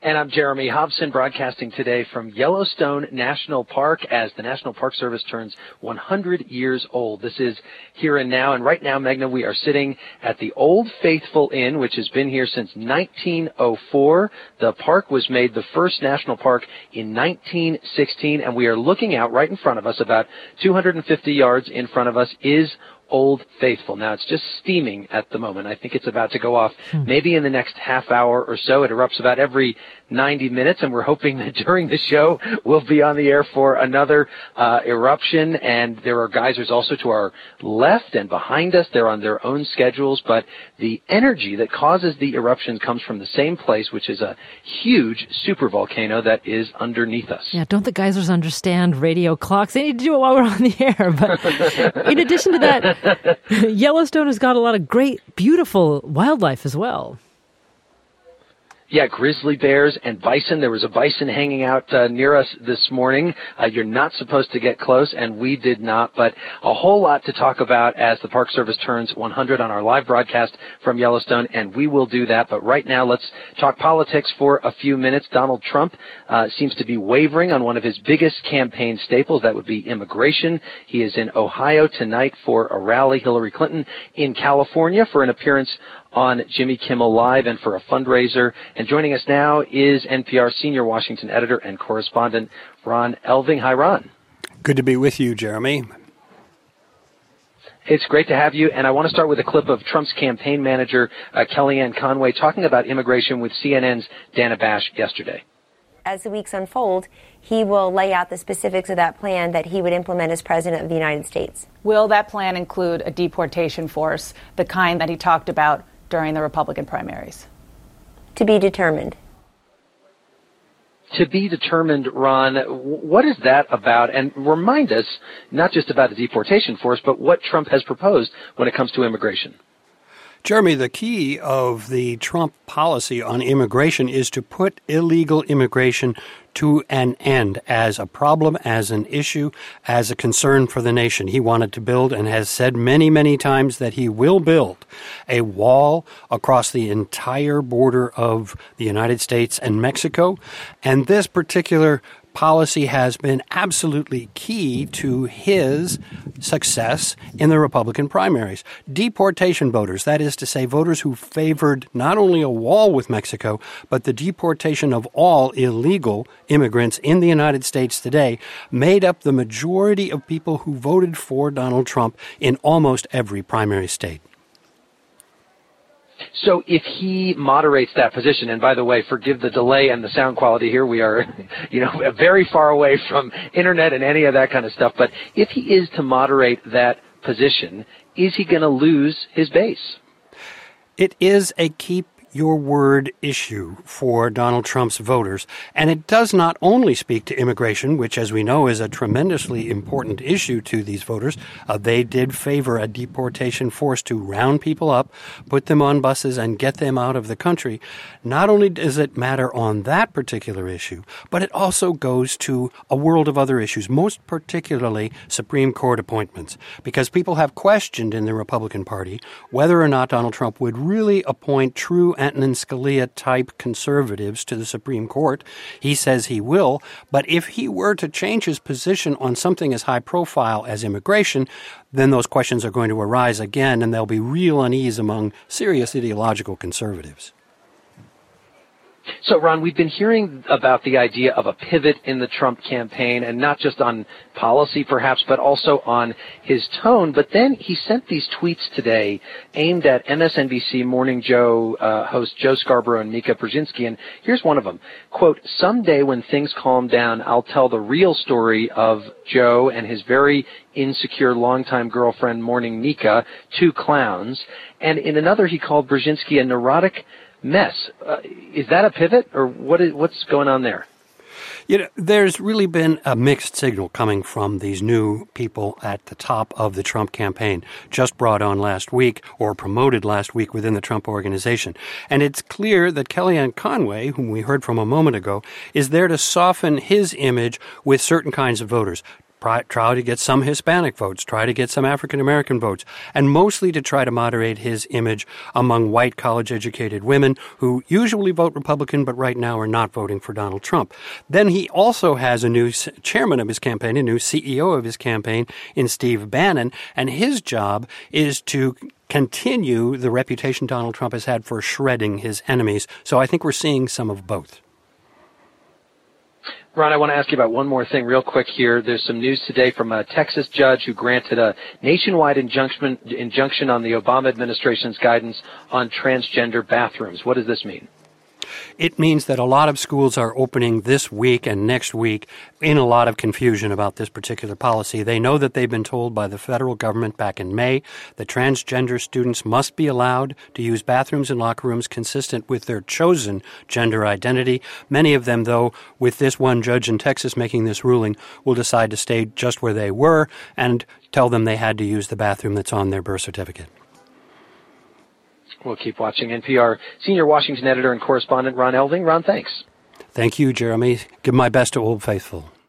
And I'm Jeremy Hobson, broadcasting today from Yellowstone National Park as the National Park Service turns 100 years old. This is here and now, and right now, Meghna, we are sitting at the Old Faithful Inn, which has been here since 1904. The park was made the first national park in 1916, and we are looking out right in front of us, about 250 yards in front of us is Old Faithful. Now, it's just steaming at the moment. I think it's about to go off maybe in the next half hour or so. It erupts about every 90 minutes, and we're hoping that during the show we'll be on the air for another eruption. And there are geysers also to our left and behind us. They're on their own schedules, but the energy that causes the eruption comes from the same place, which is a huge supervolcano that is underneath us. Yeah, don't the geysers understand radio clocks? They need to do it while we're on the air. But in addition to that, Yellowstone has got a lot of great, beautiful wildlife as well. Yeah, grizzly bears and bison. There was a bison hanging out near us this morning. You're not supposed to get close, and we did not, but a whole lot to talk about as the Park Service turns 100 on our live broadcast from Yellowstone, and we will do that. But right now, let's talk politics for a few minutes. Donald Trump seems to be wavering on one of his biggest campaign staples. That would be immigration. He is in Ohio tonight for a rally. Hillary Clinton in California for an appearance on Jimmy Kimmel Live and for a fundraiser. And joining us now is NPR senior Washington editor and correspondent Ron Elving. Hi, Ron. Good to be with you, Jeremy. It's great to have you, and I want to start with a clip of Trump's campaign manager, Kellyanne Conway, talking about immigration with CNN's Dana Bash yesterday. As the weeks unfold, he will lay out the specifics of that plan that he would implement as president of the United States. Will that plan include a deportation force, the kind that he talked about during the Republican primaries? To be determined. To be determined, Ron, what is that about? And remind us, not just about the deportation force, but what Trump has proposed when it comes to immigration. Jeremy, the key of the Trump policy on immigration is to put illegal immigration to an end as a problem, as an issue, as a concern for the nation. He wanted to build and has said many, many times that he will build a wall across the entire border of the United States and Mexico. And this particular policy has been absolutely key to his success in the Republican primaries. Deportation voters, that is to say, voters who favored not only a wall with Mexico, but the deportation of all illegal immigrants in the United States today, made up the majority of people who voted for Donald Trump in almost every primary state. So if he moderates that position, and by the way, forgive the delay and the sound quality here, we are, very far away from internet and any of that kind of stuff, but if he is to moderate that position, is he going to lose his base? It is a keep your word issue for Donald Trump's voters. And it does not only speak to immigration, which, as we know, is a tremendously important issue to these voters. They did favor a deportation force to round people up, put them on buses, and get them out of the country. Not only does it matter on that particular issue, but it also goes to a world of other issues, most particularly Supreme Court appointments, because people have questioned in the Republican Party whether or not Donald Trump would really appoint true Antonin Scalia-type conservatives to the Supreme Court. He says he will, but if he were to change his position on something as high profile as immigration, then those questions are going to arise again, and there'll be real unease among serious ideological conservatives. So, Ron, we've been hearing about the idea of a pivot in the Trump campaign, and not just on policy, perhaps, but also on his tone. But then he sent these tweets today aimed at MSNBC Morning Joe host Joe Scarborough and Mika Brzezinski, and here's one of them. Quote, "Someday when things calm down, I'll tell the real story of Joe and his very insecure longtime girlfriend, Morning Mika, two clowns." And in another, he called Brzezinski a neurotic mess. Is that a pivot, or what's going on there? There's really been a mixed signal coming from these new people at the top of the Trump campaign, just brought on last week or promoted last week within the Trump organization. And it's clear that Kellyanne Conway, whom we heard from a moment ago, is there to soften his image with certain kinds of voters. try to get some Hispanic votes, try to get some African-American votes, and mostly to try to moderate his image among white college-educated women who usually vote Republican but right now are not voting for Donald Trump. Then he also has a new chairman of his campaign, a new CEO of his campaign in Steve Bannon, and his job is to continue the reputation Donald Trump has had for shredding his enemies. So I think we're seeing some of both. Ron, I want to ask you about one more thing real quick here. There's some news today from a Texas judge who granted a nationwide injunction on the Obama administration's guidance on transgender bathrooms. What does this mean? It means that a lot of schools are opening this week and next week in a lot of confusion about this particular policy. They know that they've been told by the federal government back in May that transgender students must be allowed to use bathrooms and locker rooms consistent with their chosen gender identity. Many of them, though, with this one judge in Texas making this ruling, will decide to stay just where they were and tell them they had to use the bathroom that's on their birth certificate. We'll keep watching. NPR senior Washington editor and correspondent Ron Elding. Ron, thanks. Thank you, Jeremy. Give my best to Old Faithful.